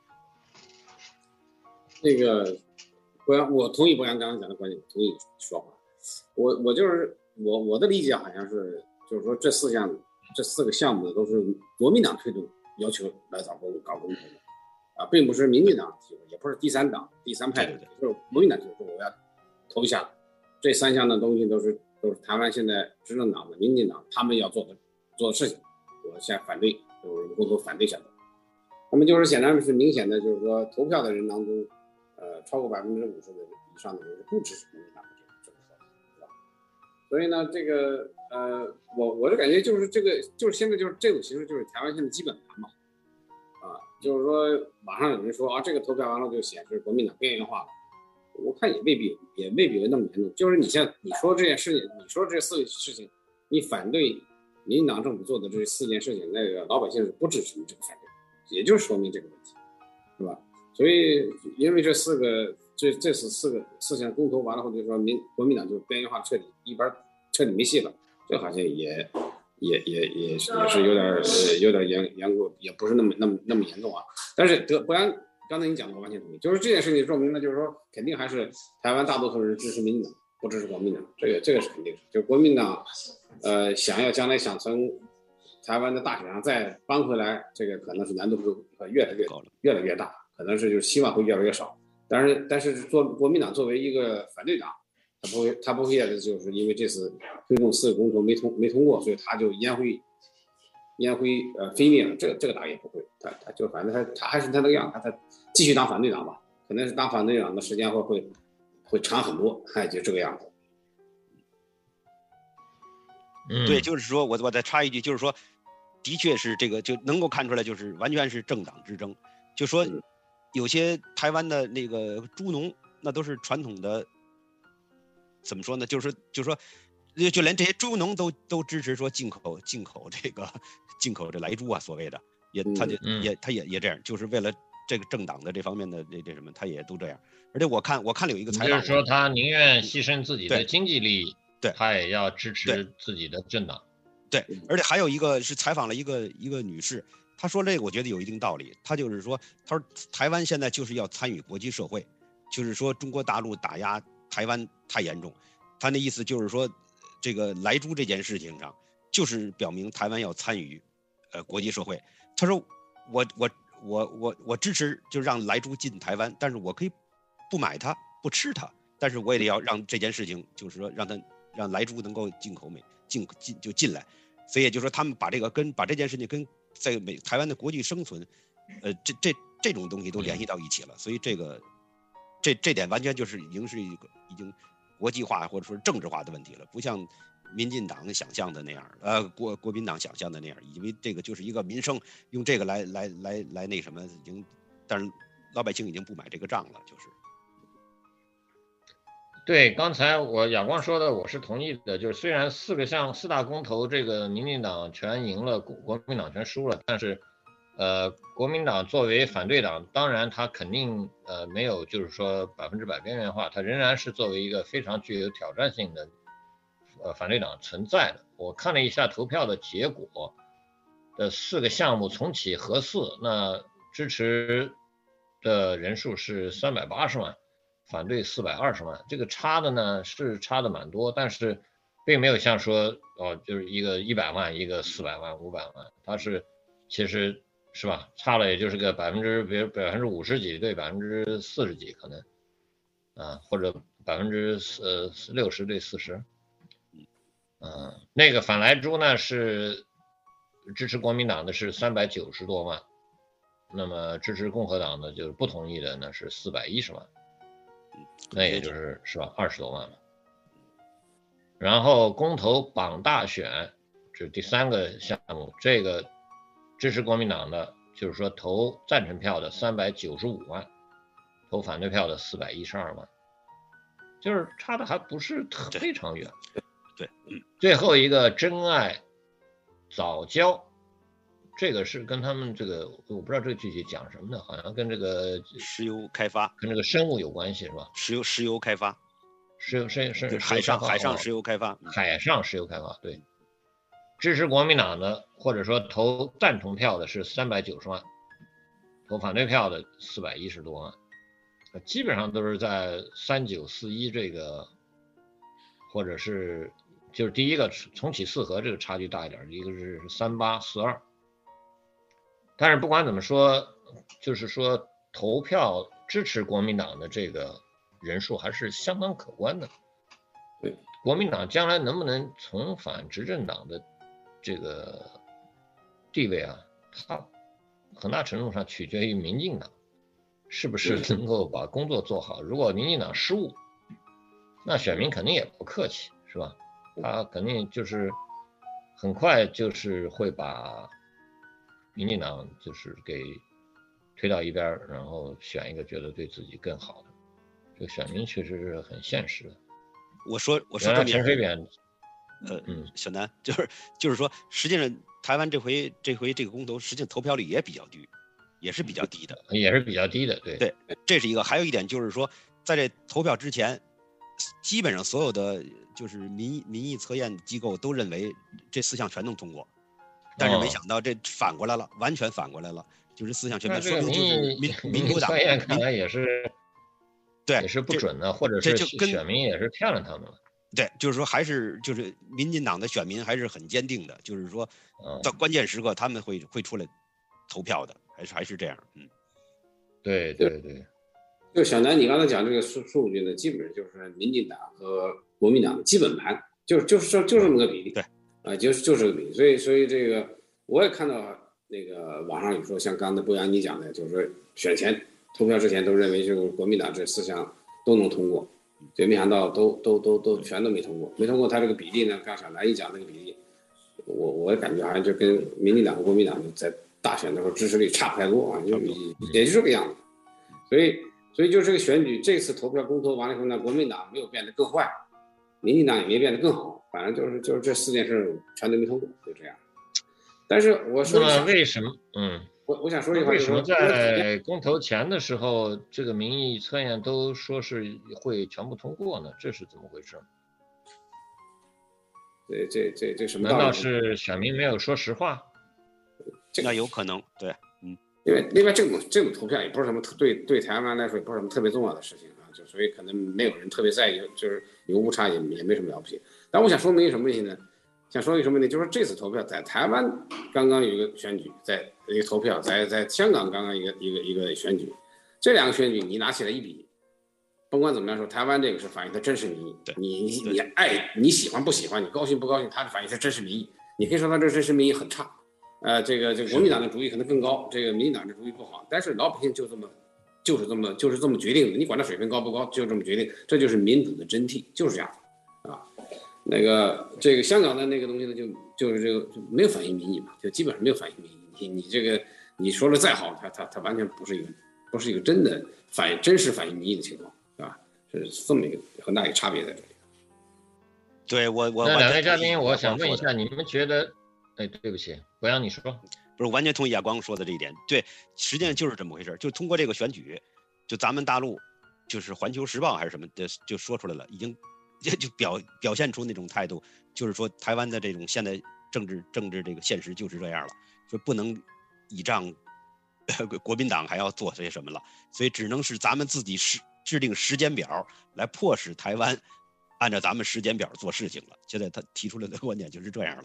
那个我同意博洋刚刚讲的观点，同意说法。我就是我的理解好像是就是说这4个项目都是国民党推动要求来搞公投的。并不是民进党提出，也不是第三派的，就是国民党提出我要投一下。这3项的东西都是台湾现在执政党的民进党他们要做的事情，我现在反对，就是共同反对下来。那么就是显然是明显的，就是说投票的人当中，超过50%的以上的人是不支持民进党的这个说法，是吧？所以呢，这个我的感觉就是这个就是现在就是这种形式就是台湾现在基本盘嘛。 就是说网上有人说啊，这个投票完了就显示国民党边缘化了，我看也未必有那么严重。就是你说这件事情，你说这4件事情，你反对民进党政府做的这4件事情，那个老百姓是不支持你这个反对，也就是说明这个问题，是吧？所以因为这次4项公投完了后，就说国民党就边缘化彻底没戏了，这好像也是有点严过，也不是那么严重啊。但是不然刚才你讲的我完全同意，就是这件事情说明了，就是说肯定还是台湾大多数人支持民进党，不支持国民党，这个是肯定的。就国民党将来想从台湾的大选上再扳回来，这个可能是难度会越来越大，可能是就是希望会越来越少。但是国民党作为一个反对党，他不会就是因为这次推动4个公投没通过，所以他就烟灰飞灭了。这个党也不会，他就反正他还是他那个样，他继续当反对党吧，可能是当反对党的时间会长很多，就这个样子。 对，就是说我再插一句，就是说，的确是这个就能够看出来，就是完全是政党之争。就说有些台湾的那个猪农，那都是传统的，怎么说呢？就是说，就连这些猪农都支持说进口这莱猪啊，所谓的他也这样，就是为了这个政党的这方面的这什么，他也都这样。而且我看了有一个采访， 就是说他宁愿牺牲自己的经济利益。 对， 他也要支持自己的政党。 对，而且还有一个是采访了一个女士，她说这个我觉得有一定道理。她就是说，她说台湾现在就是要参与国际社会，就是说中国大陆打压台湾太严重。她那意思就是说，这个莱猪这件事情上，就是表明台湾要参与国际社会。她说我支持就让莱猪进台湾，但是我可以不买它不吃它，但是我也得要让这件事情就是说让莱猪能够进来，所以也就是说他们把这件事情跟在台湾的国际生存，这种东西都联系到一起了，所以这点完全就是已经国际化或者说政治化的问题了，不像民进党想象的那样，国民党想象的那样，因为这个就是一个民生，用这个来那什么，但是老百姓已经不买这个账了，就是。 对，刚才亚光说的我是同意的，就是虽然4大公投这个民进党全赢了，国民党全输了，但是国民党作为反对党，当然他肯定没有就是说100%边缘化，他仍然是作为一个非常具有挑战性的反对党存在的。我看了一下投票的结果的4个项目重启核4，那支持的人数是380万。反对420万，这个差的呢是差的蛮多，但是并没有像说就是一个100万，一个400万、500万，它是其实是吧，差了也就是个50%几对40%几可能，或者60%对40%，那个反莱猪呢是支持国民党的是390多万，那么支持共和党的就是不同意的呢是410万。那也就是是吧，20多万了。然后公投绑大选，这是第3个项目，这个支持国民党的，就是说投赞成票的395万，投反对票的412万，就是差的还不是非常远。 对， 最后一个真爱早教。这个是跟他们这个我不知道这个具体讲什么的，好像跟这个石油开发跟这个生物有关系是吧？ 石油开发， 是海上石油开发， 海上石油开发。对，支持国民党的或者说投赞同票的是390万，投反对票的410多万，基本上都是在3941这个，或者是就是第一个重启4核这个差距大一点，一个是3842。但是不管怎么说，就是说投票支持国民党的这个人数还是相当可观的。 对， 国民党将来能不能重返执政党的这个地位啊，它很大程度上取决于民进党是不是能够把工作做好。如果民进党失误，那选民肯定也不客气，是吧？他肯定就是很快就是会把民进党就是给推到一边，然后选一个觉得对自己更好的。这个选民确实是很现实的。 我说陈水扁， 小南就是说，实际上台湾这回这个公投，实际上投票率也比较低，也是比较低的， 对， 这是一个。还有一点就是说，在这投票之前，基本上所有的就是民意测验机构都认为这4项全能通过，但是没想到这反过来了，完全反过来了，就是4项全面，说明就是民主党测验看来也是。 对， 也是不准的，或者是选民也是骗了他们了。 对，就是说还是就是民进党的选民还是很坚定的，就是说到关键时刻他们会出来投票的，还是这样。 对。 就小南，你刚才讲这个数据呢，基本上就是民进党和国民党的基本盘，就这么个比例。 对， 就是个比例。所以这个我也看到那个网上有说，像刚才博洋你讲的，就是说选前。投票之前都认为就是国民党这4项都能通过，结果没想到都全都没通过。没通过，他这个比例呢，刚小南一讲那个比例，我感觉好像就跟民进党和国民党在大选的时候支持率差不太多啊，也就这个样子。所以就这个选举这次投票公投完了以后呢，国民党没有变得更坏，民进党也没变得更好，反正就是这4件事全都没通过，就这样。但是我说为什么我想说一话， 为什么在公投前的时候，这个民意测验都说是会全部通过呢？这是怎么回事？ 这什么道理？ 难道是选民没有说实话？ 那有可能，对， 因为另外这种投票也不是什么对台湾来说也不是什么特别重要的事情啊，就所以可能没有人特别在意，就是有误差也没什么了不起。但我想说明什么问题呢？就是这次投票在台湾刚刚有一个选举，在一个投票，在香港刚刚一个选举，这2个选举你拿起来一比，甭管怎么样说，台湾这个是反映的真实民意，你爱你喜欢不喜欢，你高兴不高兴，它是反映的真实民意。你可以说它这真实民意很差，这个国民党的主意可能更高，这个民进党的主意不好，但是老百姓就是这么决定的，你管它水平高不高，就这么决定，这就是民主的真谛，就是这样啊。这个香港的那个东西呢，就是这个就没有反映民意嘛，就基本上没有反映民意。你这个你说的再好，它完全不是一个真的真实反映民意的情况，对吧？是这么一个很大一个差别在这里。 对我那2位嘉宾，我想问一下，你们觉得？对不起，博洋你说。 不是完全同意亚光说的这一点，对，实际上就是这么回事，就通过这个选举，就咱们大陆就是《环球时报》还是什么的就说出来了，已经。就表现出那种态度，就是说台湾的这种现在政治这个现实就是这样了，说不能倚仗国民党还要做些什么了，所以只能是咱们自己制定时间表来迫使台湾按照咱们时间表做事情了。现在他提出来的观点就是这样了。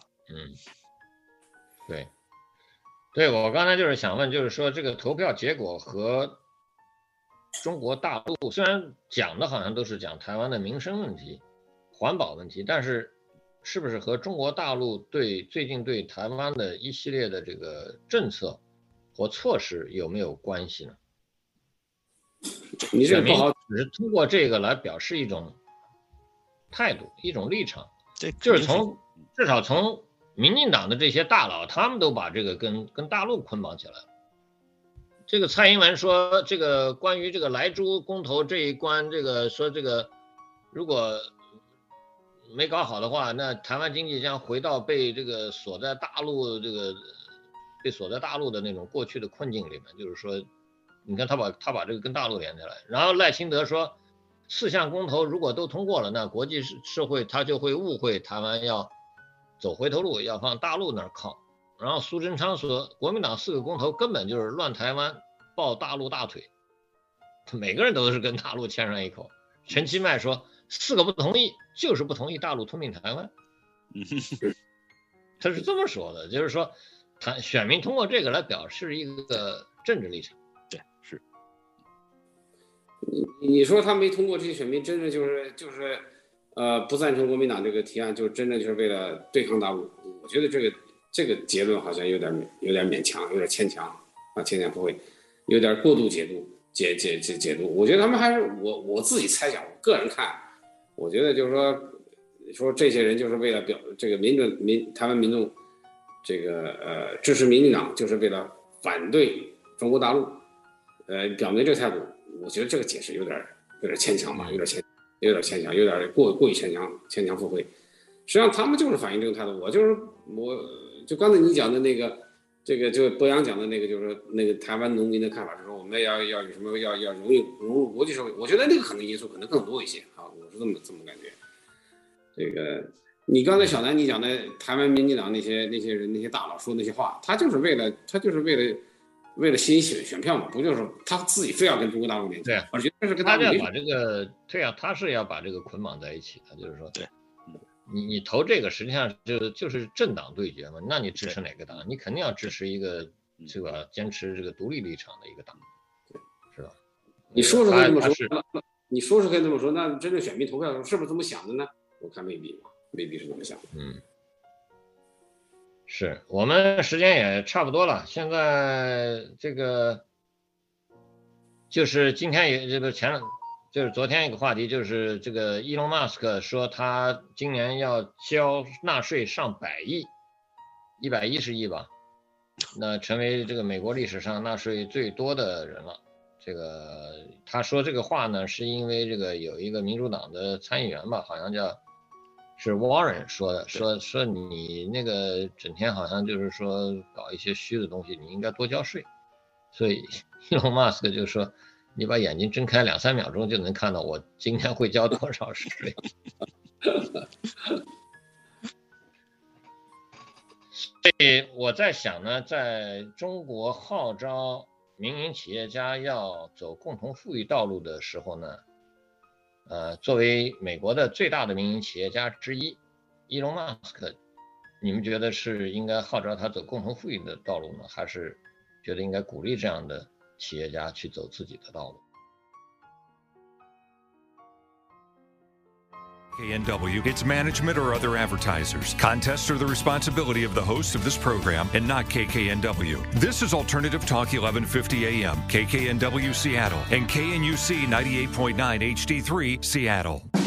对，我刚才就是想问，就是说这个投票结果和中国大陆虽然讲的好像都是讲台湾的民生问题、环保问题，但是是不是和中国大陆最近对台湾的一系列的这个政策或措施有没有关系呢？ 你这个不好， 只是通过这个来表示一种态度、一种立场，就是至少从民进党的这些大佬，他们都把这个跟大陆捆绑起来了。这个蔡英文说，这个关于这个莱猪公投这一关，这个说这个如果没搞好的话，那台湾经济将回到被这个锁在大陆的那种过去的困境里面。就是说，你看他把这个跟大陆连起来，然后赖清德说4项公投如果都通过了，那国际社会他就会误会台湾要走回头路，要往大陆那儿靠。然后苏贞昌说，国民党4个公投根本就是乱台湾，抱大陆大腿，每个人都是跟大陆牵上一口。陈其迈说4个不同意，就是不同意大陆吞并台湾。他是这么说的，就是说，选民通过这个来表示一个政治立场。 对，是。 你说他没通过这些选民，真的就是不赞成国民党这个提案，就真的就是为了对抗大陆。我觉得这个结论好像有点勉强，有点牵强啊，牵强附会，有点过度解读。我觉得他们还是我自己猜想，我个人看，我觉得就是说这些人就是为了这个台湾民众这个支持民进党，就是为了反对中国大陆表明这个态度，我觉得这个解释有点牵强吧，有点牵强，有点过于牵强附会。实际上他们就是反映这个态度，我就刚才你讲的那个，这个就博洋讲的那个，就是那个台湾农民的看法是说，我们要有什么要融入国际社会，我觉得那个可能因素可能更多一些啊，我是这么感觉。这个你刚才小南你讲的台湾民进党那些人那些大佬说那些话，他就是为了吸引选票嘛，不就是他自己非要跟中国大陆连接？ 对， 我觉得这是跟他要把这个他是要把这个捆绑在一起的，就是说对。 你投这个实际上就是政党对决嘛，那你支持哪个党？你肯定要支持一个这个坚持这个独立立场的一个党，是吧？ 你说是可以这么说，你说是可以这么说，那真正选民投票是不是这么想的呢？我看未必是这么想的。 是我们时间也差不多了，现在这个就是今天也这个就是昨天一个话题，就是这个伊隆马斯克说他今年要交纳税上100亿，110亿吧，那成为这个美国历史上纳税最多的人了。这个他说这个话呢，是因为这个有一个民主党的参议员吧，好像是 Warren 说的，说你那个整天好像就是说搞一些虚的东西，你应该多交税。所以伊隆马斯克就说，你把眼睛睁开2-3秒钟就能看到我今天会交多少税。所以我在想呢，在中国号召民营企业家要走共同富裕道路的时候呢，作为美国的最大的民营企业家之一，伊隆马斯克，你们觉得是应该号召他走共同富裕的道路呢，还是觉得应该鼓励这样的企业家去走自己的道路？ KNW, its management, or other advertisers. Contests are the responsibility of the host of this program and not KKNW. This is Alternative Talk 1150 AM, KKNW Seattle, and KNUC 98.9 HD3 Seattle.